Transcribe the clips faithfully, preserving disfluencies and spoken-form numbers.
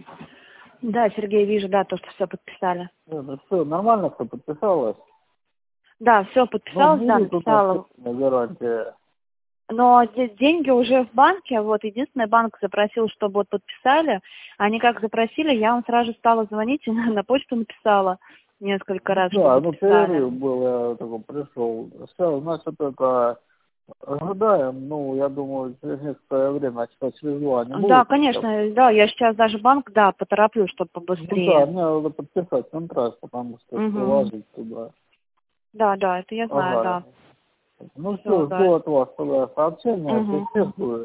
Да, Сергей, вижу, да, то, что все подписали. Это все нормально, все подписалось? Да, все подписалось, Ну, да, будет тут написала. гарантия. Но де- деньги уже в банке, вот, единственный банк запросил, чтобы вот подписали. Они как запросили, я вам сразу стала звонить, и на, на почту написала несколько раз, Да, чтобы ну подписали. перерыв был, я только пришел. Все, значит, это ожидаем, ну, я думаю, через некоторое время, часа через два не Да, будет. конечно, да, я сейчас даже банк, да, потороплю, чтобы Ну побыстрее. да, мне надо подписать контракт, потому что Угу. приложить туда. Да, да, это я знаю, Ага. да. Ну Все, все, да. жду от вас тогда сообщения, Угу. ответствую.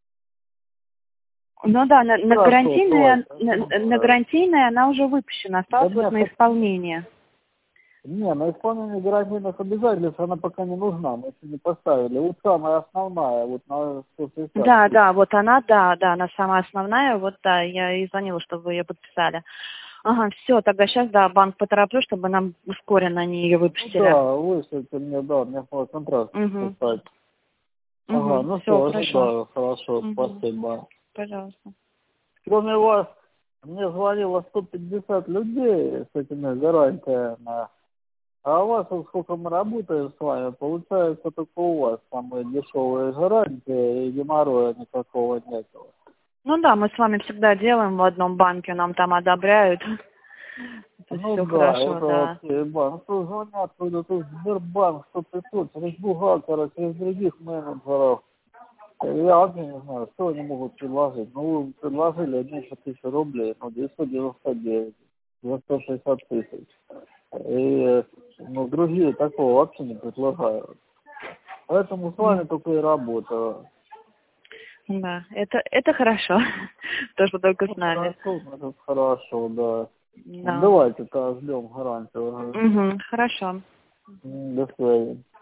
Ну да, на, на Хорошо, гарантийное, на, на давайте. гарантийное она уже выпущена, Да осталось вот на нет, исполнение. не, на исполнение гарантийных обязательств она пока не нужна, мы еще не поставили. Вот самая основная, вот на сто шестьдесят Да, тысяч. да, вот она, да, да, она самая основная, вот да, я и звонила, чтобы вы ее подписали. Ага, все, тогда сейчас, да, банк потороплю, чтобы нам ускоренно они ее Ну выпустили. да, вышлите мне, да, мне надо контракт Угу. подписать. Ага, Угу. ну Все, все, хорошо. ожидаю, хорошо, Угу. спасибо. Пожалуйста. Кроме вас, мне звонило сто пятьдесят людей с этими гарантиями. А у вас, вот сколько мы работаем с вами, получается только у вас самые дешевые гарантии и геморроя никакого нету. Ну да, мы с вами всегда делаем в одном банке, нам там одобряют. Это Ну все да, хорошо, это да. вообще банк. Кто звонят, куда-то Сбербанк, что пятьсот, через бухгалтера, через других менеджеров. Я вообще не знаю, что они могут предложить. Ну, вы предложили одни по тысячу рублей, ну, девятьсот девяносто девять, за сто шестьдесят тысяч. И, ну, другие такого вообще не предлагают. Поэтому с вами М. только и работаю. Да, это, это хорошо. То, что только Ну, с нами. хорошо, значит, хорошо, да. Да. Давайте-то ждем гарантию. Угу, хорошо. М, До связи.